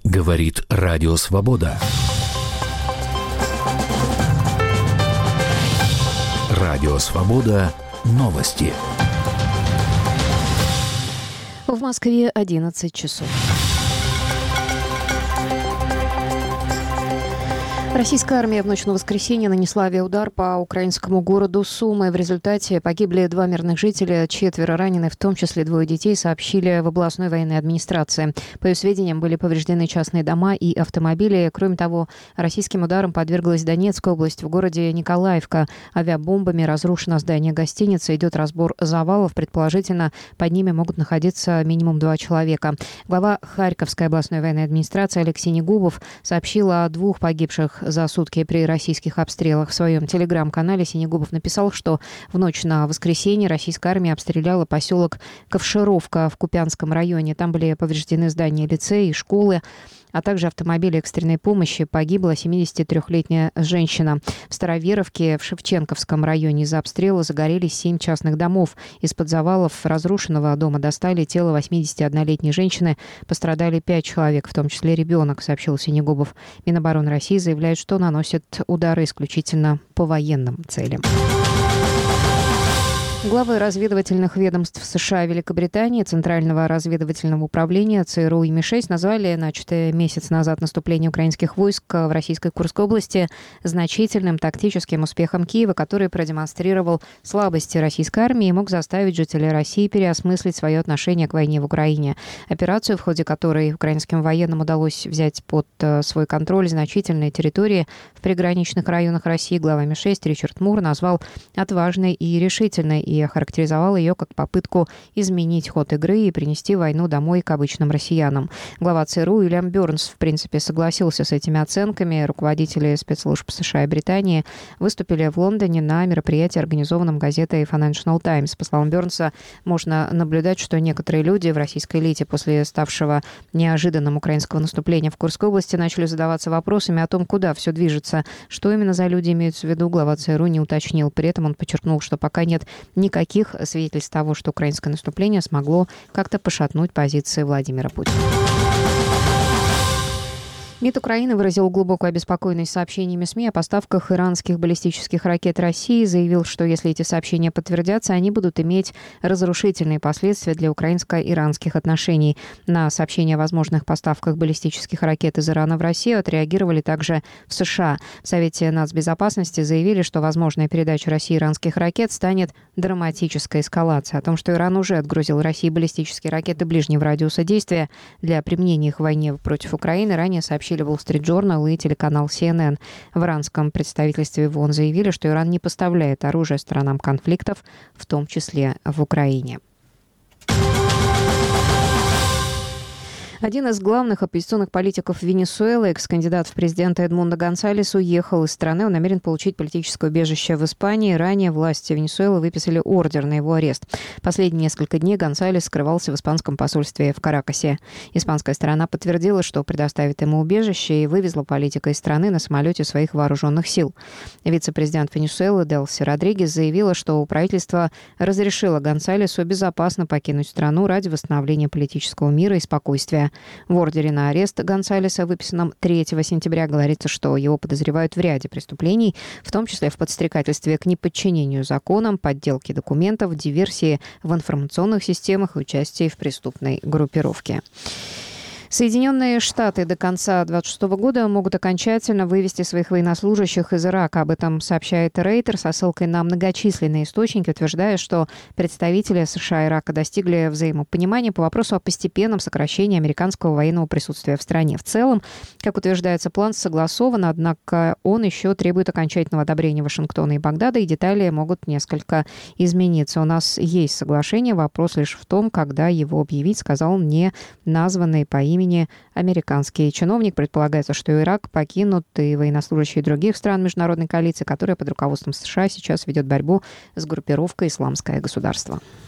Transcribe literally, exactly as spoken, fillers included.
Говорит Радио Свобода. Радио Свобода. Новости. В Москве одиннадцать часов. Российская армия в ночь на воскресенье нанесла авиаудар по украинскому городу Сумы. В результате погибли два мирных жителя, четверо ранены, в том числе двое детей, сообщили в областной военной администрации. По ее сведениям, были повреждены частные дома и автомобили. Кроме того, российским ударом подверглась Донецкая область. В городе Николаевка авиабомбами разрушено здание гостиницы. Идет разбор завалов. Предположительно, под ними могут находиться минимум два человека. Глава Харьковской областной военной администрации Алексей Негубов сообщил о двух погибших за сутки при российских обстрелах. В своем телеграм-канале Синегубов написал, что в ночь на воскресенье российская армия обстреляла поселок Ковшеровка в Купянском районе. Там были повреждены здания лицея и школы, а также автомобили экстренной помощи. Погибла семидесятитрёхлетняя женщина. В Староверовке в Шевченковском районе из-за обстрела загорелись семь частных домов. Из-под завалов разрушенного дома достали тело восьмидесятиоднолетней женщины. Пострадали пять человек, в том числе ребенок, сообщил Синегубов. Минобороны России заявляет, что наносит удары исключительно по военным целям. Главы разведывательных ведомств США и Великобритании, Центрального разведывательного управления ЦРУ и эм и шесть назвали начатое месяц назад наступление украинских войск в российской Курской области значительным тактическим успехом Киева, который продемонстрировал слабости российской армии и мог заставить жителей России переосмыслить свое отношение к войне в Украине. Операцию, в ходе которой украинским военным удалось взять под свой контроль значительные территории в приграничных районах России, глава эм и шесть Ричард Мур назвал отважной и решительной и охарактеризовал ее как попытку изменить ход игры и принести войну домой к обычным россиянам. Глава ЦРУ Уильям Бёрнс, в принципе, согласился с этими оценками. Руководители спецслужб США и Британии выступили в Лондоне на мероприятии, организованном газетой Financial Times. По словам Бёрнса, можно наблюдать, что некоторые люди в российской элите после ставшего неожиданным украинского наступления в Курской области начали задаваться вопросами о том, куда все движется. Что именно за люди имеются в виду, глава ЦРУ не уточнил. При этом он подчеркнул, что пока нет никаких свидетельств того, что украинское наступление смогло как-то пошатнуть позиции Владимира Путина. МИД Украины выразил глубокую обеспокоенность сообщениями СМИ о поставках иранских баллистических ракет России. Заявил, что если эти сообщения подтвердятся, они будут иметь разрушительные последствия для украинско-иранских отношений. На сообщения о возможных поставках баллистических ракет из Ирана в Россию отреагировали также в США. В Совете нацбезопасности заявили, что возможная передача России иранских ракет станет драматической эскалацией. О том, что Иран уже отгрузил России баллистические ракеты ближнего радиуса действия для применения их в войне против Украины, ранее сообщили Wall Street Journal и телеканал си эн эн. В иранском представительстве в ООН заявили, что Иран не поставляет оружие сторонам конфликтов, в том числе в Украине. Один из главных оппозиционных политиков Венесуэлы, экс-кандидат в президенты Эдмундо Гонсалес, уехал из страны. Он намерен получить политическое убежище в Испании. Ранее власти Венесуэлы выписали ордер на его арест. Последние несколько дней Гонсалес скрывался в испанском посольстве в Каракасе. Испанская сторона подтвердила, что предоставит ему убежище, и вывезла политика из страны на самолете своих вооруженных сил. Вице-президент Венесуэлы Делси Родригес заявила, что правительство разрешило Гонсалесу безопасно покинуть страну ради восстановления политического мира и спокойствия. В ордере на арест Гонсалеса, выписанном третьего сентября, говорится, что его подозревают в ряде преступлений, в том числе в подстрекательстве к неподчинению законам, подделке документов, диверсии в информационных системах и участии в преступной группировке. Соединенные Штаты до конца две тысячи двадцать шестого года могут окончательно вывести своих военнослужащих из Ирака. Об этом сообщает Рейтер со ссылкой на многочисленные источники, утверждая, что представители США и Ирака достигли взаимопонимания по вопросу о постепенном сокращении американского военного присутствия в стране. В целом, как утверждается, план согласован, однако он еще требует окончательного одобрения Вашингтона и Багдада, и детали могут несколько измениться. У нас есть соглашение, вопрос лишь в том, когда его объявить, сказал не названный по имени американский чиновник. Предполагается, что Ирак покинут и военнослужащие других стран международной коалиции, которая под руководством США сейчас ведет борьбу с группировкой «Исламское государство».